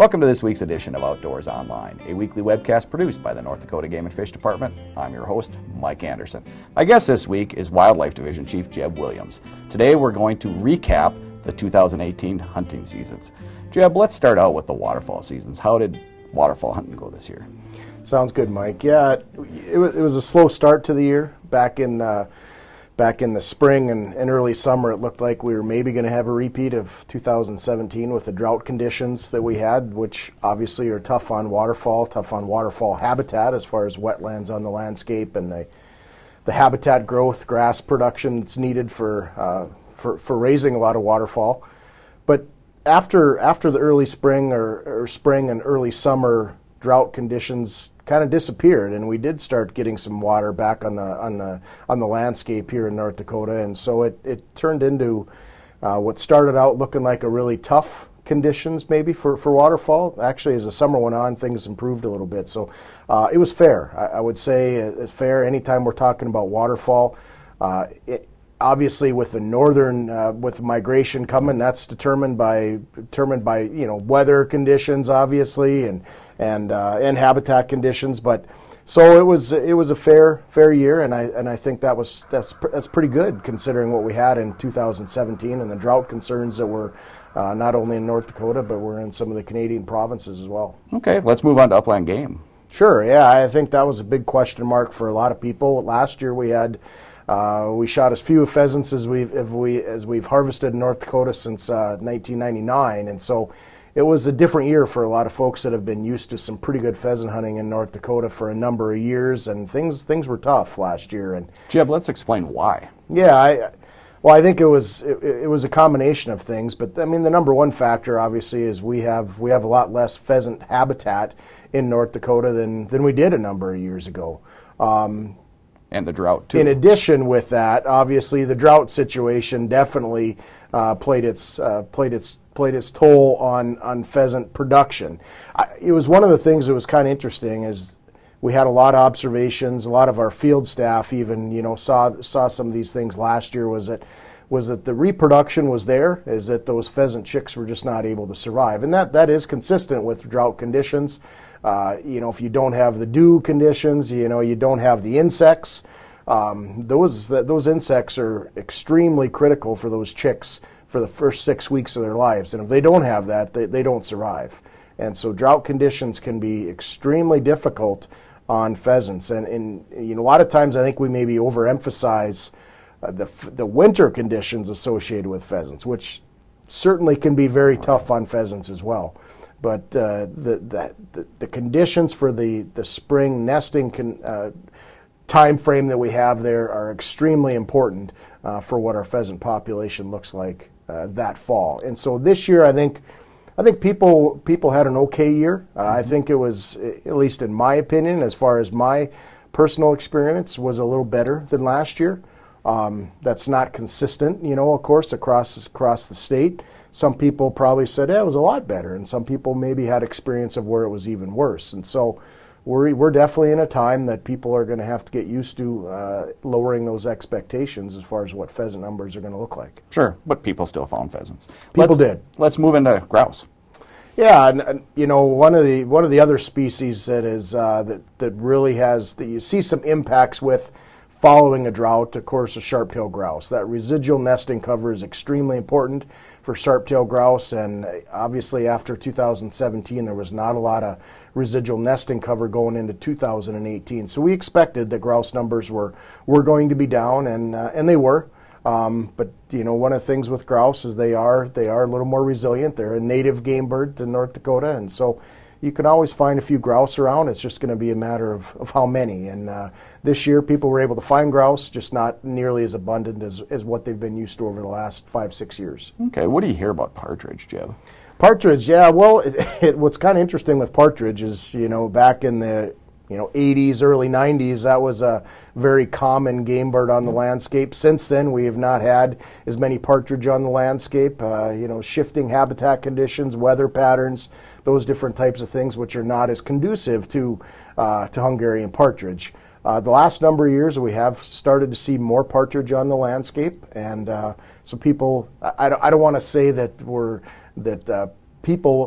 Welcome to this week's edition of Outdoors Online, a weekly webcast produced by the North Dakota Game and Fish Department. I'm your host, Mike Anderson. My guest this week is Wildlife Division Chief Jeb Williams. Today we're going to recap the 2018 hunting seasons. Jeb, let's start out with the waterfowl seasons. How did waterfowl hunting go this year? Sounds good, Mike. Yeah, it was a slow start to the year. Back in the spring and early summer, it looked like we were maybe going to have a repeat of 2017 with the drought conditions that we had, which obviously are tough on waterfowl habitat as far as wetlands on the landscape and the habitat growth, grass production that's needed for raising a lot of waterfowl. But after the early spring or spring and early summer, drought conditions kind of disappeared, and we did start getting some water back on the landscape here in North Dakota, and so it turned into what started out looking like a really tough conditions maybe for waterfowl. Actually, as the summer went on, things improved a little bit, so it was fair. I would say it's fair anytime we're talking about waterfowl. Obviously, with the northern with migration coming, that's determined by weather conditions, obviously, and habitat conditions. But so it was a fair year, and I think that's pretty good considering what we had in 2017 and the drought concerns that were not only in North Dakota but were in some of the Canadian provinces as well. Okay, let's move on to upland game. Sure, yeah, I think that was a big question mark for a lot of people. Last year we shot as few pheasants as we've harvested in North Dakota since 1999, and so it was a different year for a lot of folks that have been used to some pretty good pheasant hunting in North Dakota for a number of years, and things were tough last year. And Jeb, let's explain why. Yeah, I think it was a combination of things, but I mean the number one factor obviously is we have a lot less pheasant habitat in North Dakota than we did a number of years ago. And the drought too. In addition with that, obviously the drought situation definitely played its toll on pheasant production. It was one of the things that was kind of interesting is we had a lot of observations. A lot of our field staff even saw some of these things last year. Was that the reproduction was there? Is that those pheasant chicks were just not able to survive, and that is consistent with drought conditions. If you don't have the dew conditions, you don't have the insects. Those insects are extremely critical for those chicks for the first 6 weeks of their lives, and if they don't have that, they don't survive. And so drought conditions can be extremely difficult on pheasants, and a lot of times I think we maybe overemphasize the winter conditions associated with pheasants, which certainly can be very tough on pheasants as well. But the conditions for the spring nesting time frame that we have there are extremely important for what our pheasant population looks like that fall. And so this year, I think people had an okay year. I think it was, at least in my opinion, as far as my personal experience, was a little better than last year. That's not consistent, of course, across the state. Some people probably said, it was a lot better, and some people maybe had experience of where it was even worse. And so we're definitely in a time that people are going to have to get used to lowering those expectations as far as what pheasant numbers are going to look like. Sure, but people still found pheasants. People did. Let's move into grouse. Yeah, and one of the other species that is that really has that you see some impacts with following a drought, of course, is sharp-tailed grouse. That residual nesting cover is extremely important for sharp-tailed grouse, and obviously after 2017 there was not a lot of residual nesting cover going into 2018. So we expected that grouse numbers were going to be down, and they were. But one of the things with grouse is they are a little more resilient. They're a native game bird to North Dakota, and so you can always find a few grouse around. It's just going to be a matter of how many. And this year people were able to find grouse, just not nearly as abundant as what they've been used to over the last 5-6 years. Okay, what do you hear about partridge, Jeb? Partridge, yeah, well, what's kind of interesting with partridge is, back in the 80s, early 90s, that was a very common game bird on the landscape. Since then, we have not had as many partridge on the landscape. Shifting habitat conditions, weather patterns, those different types of things, which are not as conducive to Hungarian partridge. The last number of years, we have started to see more partridge on the landscape, and so people. I don't want to say that people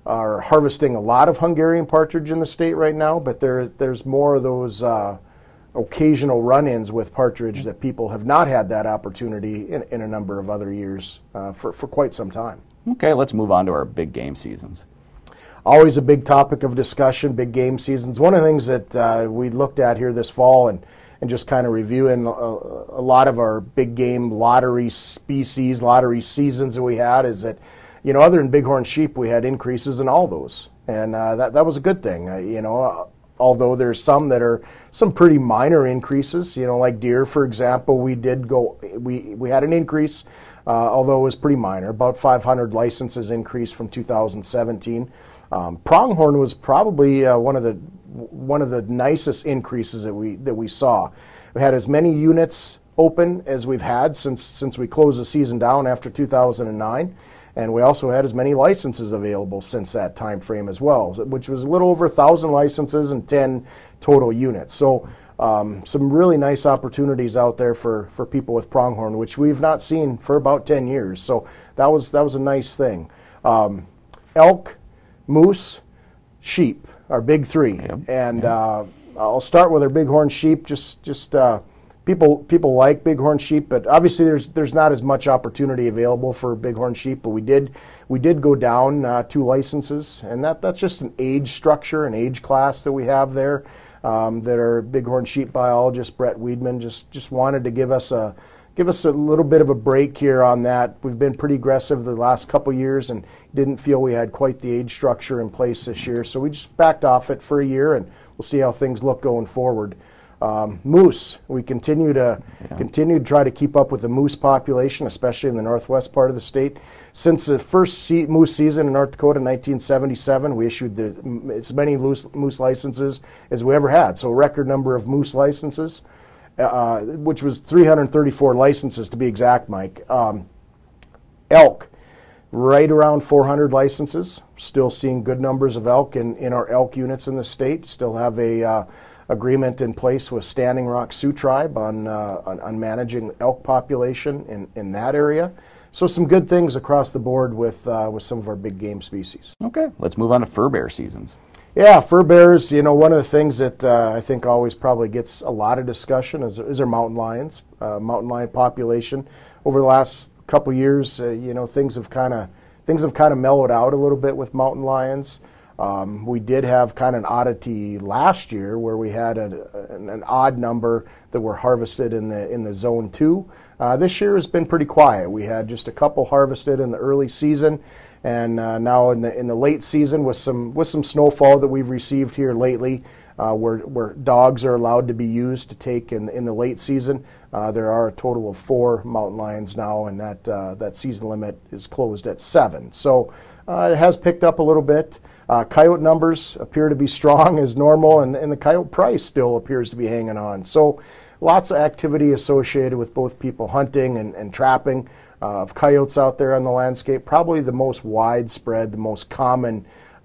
are harvesting a lot of Hungarian partridge in the state right now, but there's more of those occasional run-ins with partridge that people have not had that opportunity in a number of other years for quite some time. Okay, let's move on to our big game seasons. Always a big topic of discussion, big game seasons. One of the things that we looked at here this fall and just kind of reviewing a lot of our big game lottery species, lottery seasons that we had is that, you know, other than bighorn sheep, we had increases in all those. And that was a good thing, you know, although there's some that are some pretty minor increases, you know, like deer, for example, we had an increase, although it was pretty minor, about 500 licenses increase from 2017. Pronghorn was probably one of the nicest increases that we saw. We had as many units open as we've had since we closed the season down after 2009, and we also had as many licenses available since that time frame as well, which was a little over 1,000 licenses and 10 total units. So some really nice opportunities out there for people with pronghorn, which we've not seen for about 10 years. So that was a nice thing. Elk, moose, sheep, our big three. Yep. And I'll start with our bighorn sheep. People like bighorn sheep, but obviously there's not as much opportunity available for bighorn sheep. But we did go down 2 licenses, and that's just an age structure, an age class that we have there. That our bighorn sheep biologist Brett Weidman just wanted to give us a little bit of a break here on that. We've been pretty aggressive the last couple years and didn't feel we had quite the age structure in place this year, so we just backed off it for a year, and we'll see how things look going forward. Moose, we continue to try to keep up with the moose population, especially in the northwest part of the state. Since the first moose season in North Dakota in 1977, we issued as many moose licenses as we ever had, so a record number of moose licenses. Which was 334 licenses to be exact, Mike. Elk, right around 400 licenses. Still seeing good numbers of elk in our elk units in the state. Still have a agreement in place with Standing Rock Sioux Tribe on managing elk population in that area. So some good things across the board with some of our big game species. Okay, let's move on to fur bear seasons. Yeah, fur bears, you know, one of the things that I think always probably gets a lot of discussion is our mountain lions, mountain lion population. Over the last couple years, you know, things have kind of mellowed out a little bit with mountain lions. We did have kind of an oddity last year where we had an odd number that were harvested in the zone 2. This year has been pretty quiet. We had just a couple harvested in the early season, and now in the late season with some snowfall that we've received here lately, where dogs are allowed to be used to take in the late season. There are a total of 4 mountain lions now, and that season limit is closed at 7. So it has picked up a little bit. Coyote numbers appear to be strong as normal, and the coyote price still appears to be hanging on. So lots of activity associated with both people hunting and trapping of coyotes out there on the landscape. Probably the most widespread, the most common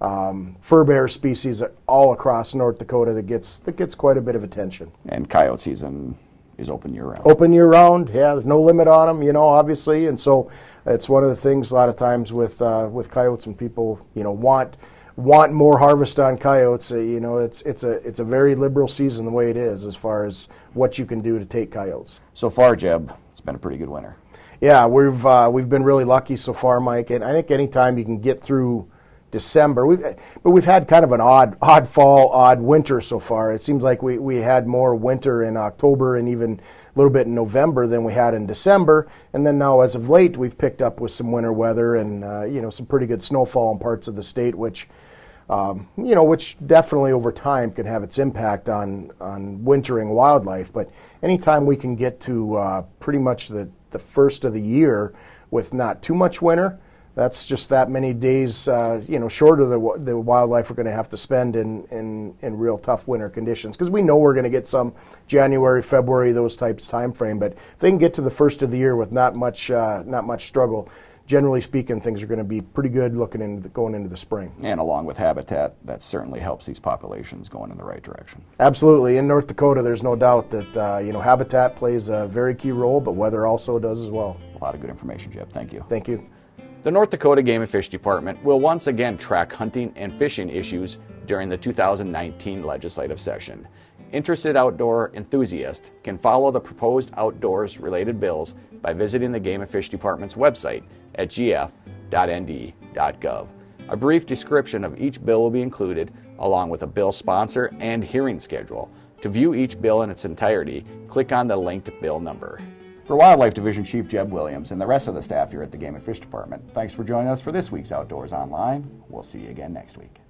fur bear species all across North Dakota that gets quite a bit of attention. And coyote season is open year-round. Open year-round, yeah. There's no limit on them, you know, obviously, and so it's one of the things a lot of times with coyotes, and people, you know, want more harvest on coyotes. You know, it's a very liberal season the way it is as far as what you can do to take coyotes. So far, Jeb, it's been a pretty good winter. Yeah, we've been really lucky so far, Mike, and I think anytime you can get through December, we've had kind of an odd fall, odd winter so far. It seems like we had more winter in October and even a little bit in November than we had in December, and then now as of late we've picked up with some winter weather and you know, some pretty good snowfall in parts of the state, which you know, which definitely over time can have its impact on wintering wildlife. But anytime we can get to pretty much the first of the year with not too much winter, that's just that many days, you know, shorter than the wildlife are going to have to spend in real tough winter conditions. Because we know we're going to get some January, February, those types time frame. But if they can get to the first of the year with not much struggle, generally speaking, things are going to be pretty good going into the spring. And along with habitat, that certainly helps these populations going in the right direction. Absolutely. In North Dakota, there's no doubt that you know, habitat plays a very key role, but weather also does as well. A lot of good information, Jeb. Thank you. Thank you. The North Dakota Game and Fish Department will once again track hunting and fishing issues during the 2019 legislative session. Interested outdoor enthusiasts can follow the proposed outdoors-related bills by visiting the Game and Fish Department's website at gf.nd.gov. A brief description of each bill will be included, along with a bill sponsor and hearing schedule. To view each bill in its entirety, click on the linked bill number. For Wildlife Division Chief Jeb Williams and the rest of the staff here at the Game and Fish Department, thanks for joining us for this week's Outdoors Online. We'll see you again next week.